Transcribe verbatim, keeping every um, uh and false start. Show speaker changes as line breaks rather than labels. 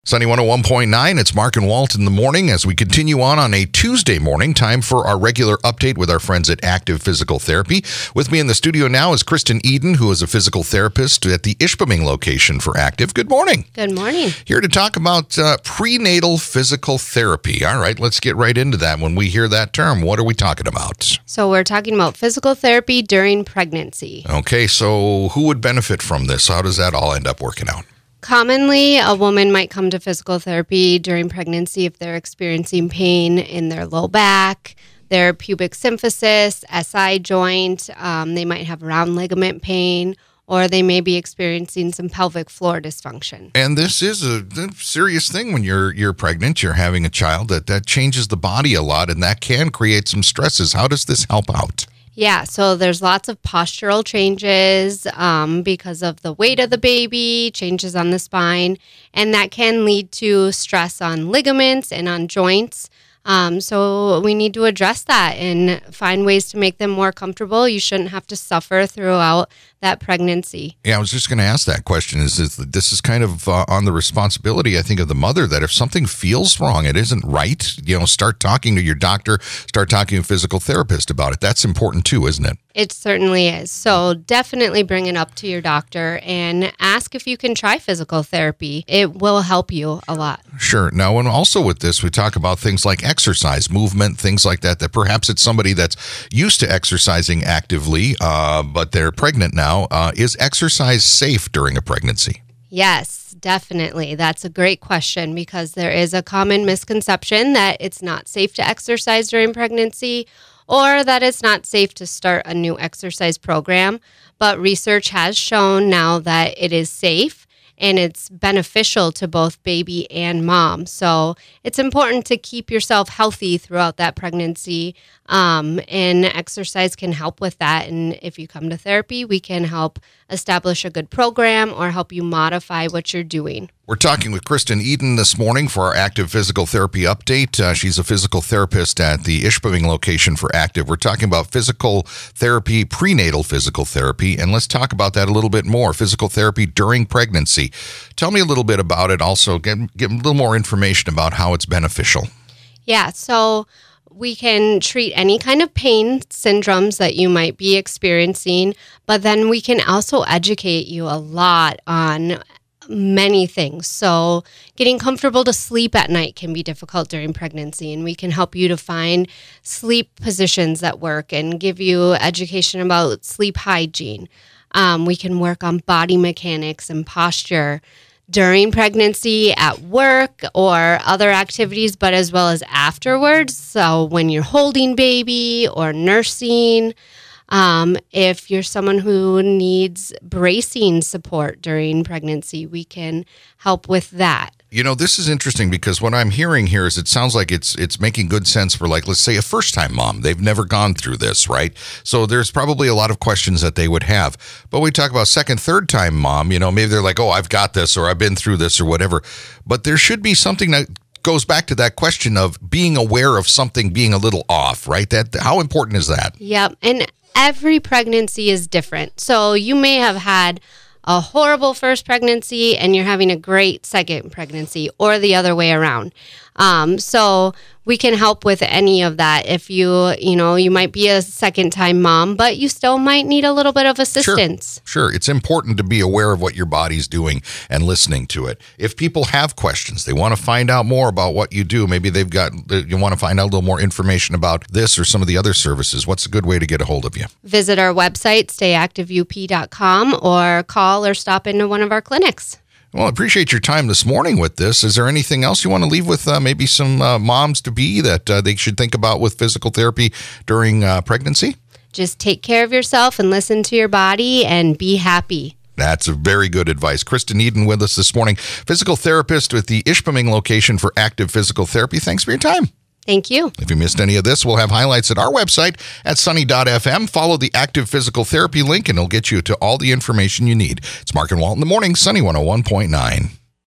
Sunny one oh one point nine, it's Mark and Walt in the morning as we continue on on a Tuesday morning. Time for our regular update with our friends at Active Physical Therapy. With me in the studio now is Kristen Eden, who is a physical therapist at the Ishpeming location for Active. Good morning.
Good morning.
Here to talk about uh, prenatal physical therapy. All right, let's get right into that. When we hear that term, what are we talking about?
So we're talking about physical therapy during pregnancy.
Okay, so who would benefit from this? How does that all end up working out?
Commonly, a woman might come to physical therapy during pregnancy if they're experiencing pain in their low back, their pubic symphysis, S I joint. Um, they might have round ligament pain, or they may be experiencing some pelvic floor dysfunction.
And this is a, a serious thing when you're you're pregnant, you're having a child, that, that changes the body a lot, and that can create some stresses. How does this help out?
Yeah, so there's lots of postural changes um, because of the weight of the baby, changes on the spine, and that can lead to stress on ligaments and on joints. Um, so we need to address that and find ways to make them more comfortable. You shouldn't have to suffer throughout that pregnancy.
Yeah, I was just going to ask that question. Is this, this is kind of uh, on the responsibility, I think, of the mother, that if something feels wrong, it isn't right, you know, start talking to your doctor, start talking to a physical therapist about it. That's important too, isn't it?
It certainly is. So definitely bring it up to your doctor and ask if you can try physical therapy. It will help you a lot.
Sure. Now, and also with this, we talk about things like exercise, movement, things like that, that perhaps it's somebody that's used to exercising actively, uh, but they're pregnant now. Uh, is exercise safe during a pregnancy?
Yes, definitely. That's a great question because there is a common misconception that it's not safe to exercise during pregnancy, or that it's not safe to start a new exercise program. But research has shown now that it is safe and it's beneficial to both baby and mom. So it's important to keep yourself healthy throughout that pregnancy, um, and exercise can help with that. And if you come to therapy, we can help establish a good program or help you modify what you're doing.
We're talking with Kristen Eden this morning for our Active Physical Therapy update. Uh, she's a physical therapist at the Ishpeming location for Active. We're talking about physical therapy, prenatal physical therapy, and let's talk about that a little bit more. Physical therapy during pregnancy. Tell me a little bit about it. Also, get, get a little more information about how it's beneficial.
Yeah, so we can treat any kind of pain syndromes that you might be experiencing, but then we can also educate you a lot on many things. So getting comfortable to sleep at night can be difficult during pregnancy, and we can help you to find sleep positions that work and give you education about sleep hygiene. Um, we can work on body mechanics and posture during pregnancy, at work, or other activities, but as well as afterwards. So when you're holding baby or nursing, Um, if you're someone who needs bracing support during pregnancy, we can help with that.
You know, this is interesting because what I'm hearing here is it sounds like it's it's making good sense for, like, let's say a first-time mom. They've never gone through this, right? So there's probably a lot of questions that they would have. But we talk about second, third-time mom, you know, maybe they're like, oh, I've got this, or I've been through this, or whatever. But there should be something that goes back to that question of being aware of something being a little off, right? That how important is that?
Yep, and every pregnancy is different. So you may have had a horrible first pregnancy and you're having a great second pregnancy, or the other way around. Um, so we can help with any of that. If you, you know, you might be a second time mom, but you still might need a little bit of assistance.
Sure, sure. It's important to be aware of what your body's doing and listening to it. If people have questions, they want to find out more about what you do, maybe they've got, you want to find out a little more information about this or some of the other services, what's a good way to get a hold of you?
Visit our website, stay active U P dot com, or call or stop into one of our clinics.
Well, I appreciate your time this morning with this. Is there anything else you want to leave with uh, maybe some uh, moms-to-be that uh, they should think about with physical therapy during uh, pregnancy?
Just take care of yourself and listen to your body and be happy.
That's a very good advice. Kristen Eden with us this morning, physical therapist with the Ishpeming location for Active Physical Therapy. Thanks for your time.
Thank you.
If you missed any of this, we'll have highlights at our website at sunny dot f m. Follow the Active Physical Therapy link, and it'll get you to all the information you need. It's Mark and Walt in the morning, Sunny one oh one point nine.